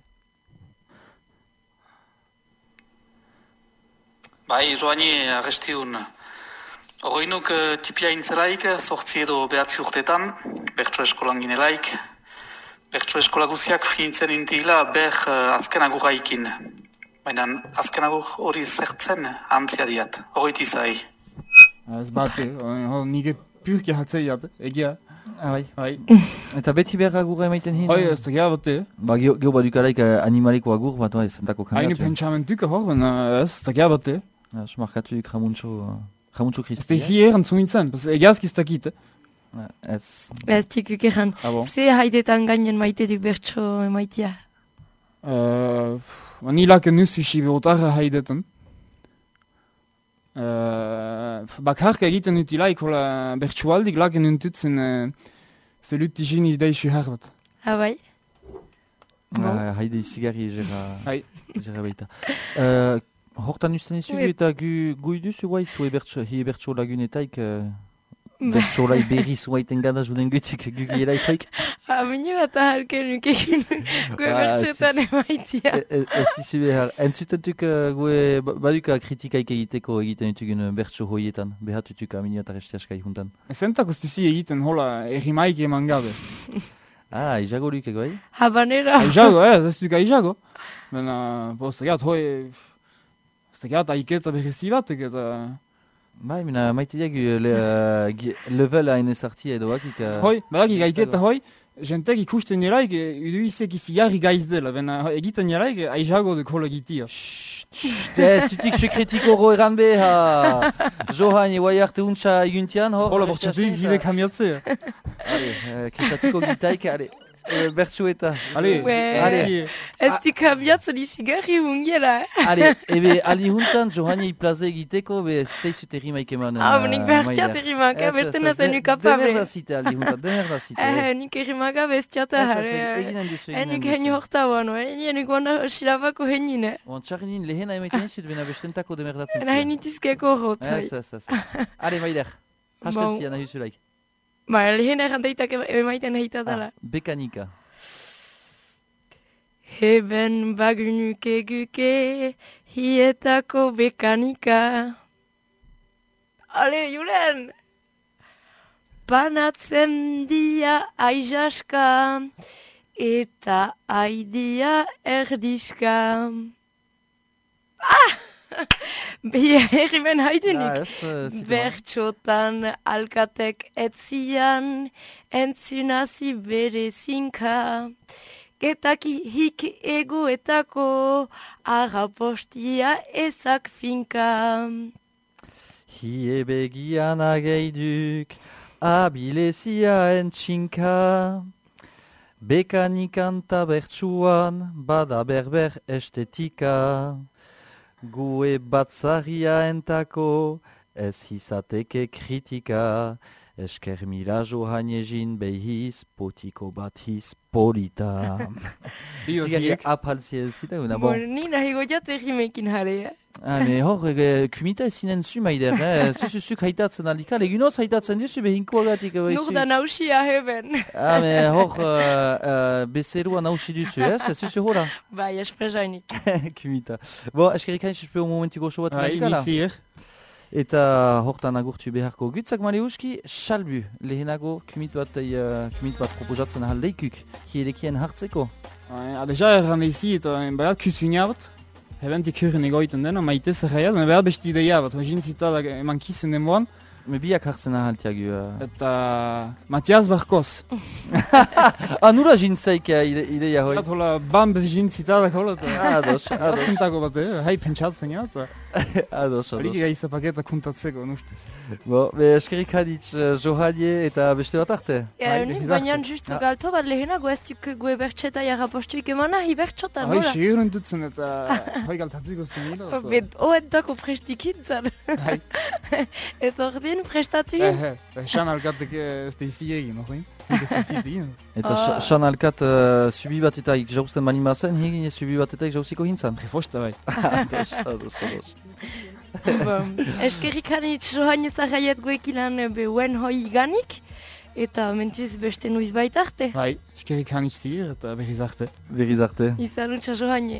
Bai, Joani, arrestiun. Horoinuk uh, tipia intzelaik, sortzi edo behatzi urtetan, bertso eskolan ginelaik. Bertso eskola guziak fintzen intigila ber uh, azken agurraikin. Baina azken agur hori zertzen antzia diat, horoiti zai. Ez bate, nire purki hatzeiat, egia. Ah, bai. Bai. Eta beti behar agurra emaiten hin? Bai, ez da geha bate. Ba, geho geho badukaraik animaliko agur bat, bai, zentako kangatu. Haine pentsamentuka hor, baina ez da geha bate. Ja, smarkatu duk Ramuntxo, Ramuntxo Kristi. Ez da izi eran zumintzen, egiazki ez dakit. Ez. Ez tikuk egan. Ze haidetan gainen maite duk bertso emaitia? Ni laken nusu siberotarra haidetan. Bakarka egiten utilaik hola bertsualdik laken untutzen zelut izin ideisu harbat. Ah, bai? Haide izigarri jera baita. Hortan usten izugu eta gu iduzu guai zue hi bertso lagunetaik bertsolai berri zuaiten gana juden gutik gu gielaitaik. Ah, minu bat ahalken nukekin gue bertsotan emaitia. Ez dizu behar. Entzutentuk gue baduka kritikaik egiteko egiten ditugun bertso hoietan. Behatutuk minu eta restiaskai juntan. Ezentak ustuzi egiten hola errimaik eman gabe. Ah, izago lukeko, bai? Habanera. Izago, ez, ez duka izago. Baina, bo, zegat, hoi... Zegat, aiketa berrezi batek eta... Bai, mina maite diagu level hain ezartia edo bakik... Hoi, badakik aiketa hoi, jentek ikusten niraik, edu izek izigarri gaiz dela, baina egiten niraik, aizago duk hola egitia. Ez, zutik sekretiko hori eran beha! Johan, guai arte untsa eguntian, hor... Hola, bortxatuik zidek hamiatzea. Ale, kesatuko gitaik, ale... Bertsu eta... Ale, ale... Ez dik hamiatzen izigarri hungiela. Ale, ebe, ali juntan, Johani plaze egiteko, be, ez teizut errimaik eman... Ah, nik bertiat errimaka, beste nazen nukapabe. Demerdazite, ali juntan, demerdazite. Eh, nik errimaka bestiata, hare. Eginen duzu, eginen duzu. Enuk henni horta bano, enuk gona silabako hennine. Ontxarrinin lehena emaiten zut, bena bestentako demerdatzen zuen. Nahi nitizkeko hot, hai. Ez, ez, ez. Ale, maider, hastetzia nahi zulaik. Ba, lehen erranteitak emaiten heita dala. Ah, bekanika. Heben bagunuke guke, hietako bekanika. Ale, Julen! Panatzen dia aizaska, eta aidia erdizka. Ah! Bia herrimen haidenik. Bertxotan alkatek etzian, entzunazi bere zinka. Getaki hik egoetako, arrapostia ezak finka. Hie begian ageiduk, abilezia entxinka. Bekanikan ta bertsuan, bada berber estetika. Gue batzaria entako, ez izateke kritika, esker mila Johanezin behiz, potiko bat hiz polita. Zigarri apalzia zita guna, bon. Bon, ni nahi goiat errimekin jare. Hane, hor, kumita ezinen zu maider, eh? Zuzuzuk haitatzen aldika, legunoz haitatzen duzu behinkoagatik. Nur da nausia heben. Hane, hor, bezerua nausi duzu, ez? Ez zuzu hola? Bai, esprezainik. Kumita. Bo, eskerik hain suspeo momentuko sobat aldikala? Hai, nitzier. Eta hortan agurtu beharko gutzak maleuski, salbu, lehenago kumit bat, kumit bat proposatzen ahaldeikuk, hiedekien hartzeko. Deja erran ezi eta behar kusuinabat. Hebentik hören egoiten dena, maite zerraiat, baina behar besti ideia bat. Magin zita eman kizun demoan, Me biak hartzen ahaltiagu. Uh. Eta Matias Barkos. Ah, nula jintzaik ide, ideia hoi. Eta hola bambez jintzitadak hola. Ados, ados. Zintako bat, eh? Hai pentsatzen ja. Ados, ados. Horik gaisa paketa kuntatzeko, nustez. Bo, be, eskerik haditz uh, Johanie eta beste bat arte. Ja, nik baina justu galto bat lehenago ez duk gue bertxeta jarra postuik emana, hi bertxotan, Hoi, hola? segiren dutzen eta hoi galtatzeko zenila. Bet, oentako prestikintzan. Eta ordin prestatu Eh, hin? eh, Xan alkatek ez da izi egin, hori? Ez da izi egin. Eta Xan alkat uh, subi bat eta ik jausten mani mazen, hegin subi bat eta ik jauziko hintzan. Refosta bai. Ados, ados, ados. Eskerrik hanitz Johanie Zarraiet guekilan behuen hoi iganik, eta mentuz beste nuiz baita arte. Bai, eskerrik hanitz dir eta berriz arte. Berriz arte. Izan utxa Johanie.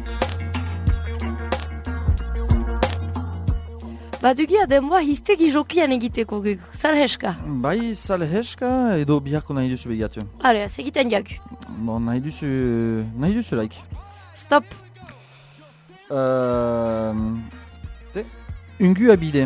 Badugia denboa hiztegi jokian egiteko guk, zalheska. Bai, zalheska edo biharko nahi duzu begatu. Are, az egiten jagu. Bon, nahi duzu, nahi duzu laik. Stop. Uh, ungu abide.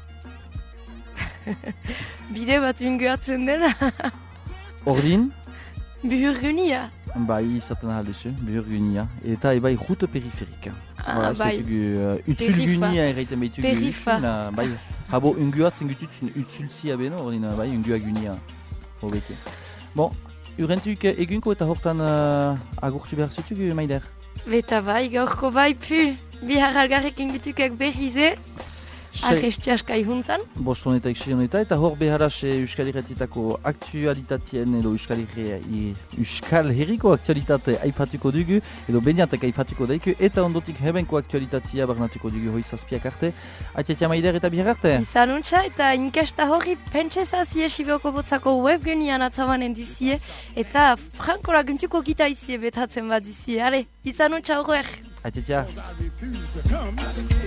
Bide bat ungu hartzen dena. Ordin? Bihurgunia. Bai, izaten ahal duzu, bihurgunia. Eta ebai route periferika. Ah, bai. Utzulgunia erraiten behitugu. Perifa. Bai, habo ungu hartzen gututzen utzulzia beno, ordin, bai, ungu agunia. Hobeke. Bon, urentuk egunko eta hortan uh, agurtu behar zutugu, Maider? Beta bai, gaurko bai pu. Bihar algarrekin gutukak berrize. Arrestiaskai juntan. Bost honetak, sei honeta, eta hor beharaz Euskal Herrietako aktualitatien edo Euskal, Herri, Euskal Herriko aktualitate aipatuko dugu, edo beniatak aipatuko daiku, eta ondotik hebenko aktualitatea barnatuko dugu hoi zazpiak arte. Aitetia Maider eta bihar arte? Izan untxa, eta inkesta horri pentsezazie Sibioko botzako webgunian atzabanen duzie, eta franko laguntuko gita izie betatzen bat duzie. Ale, izan untxa horrek. Aitetia.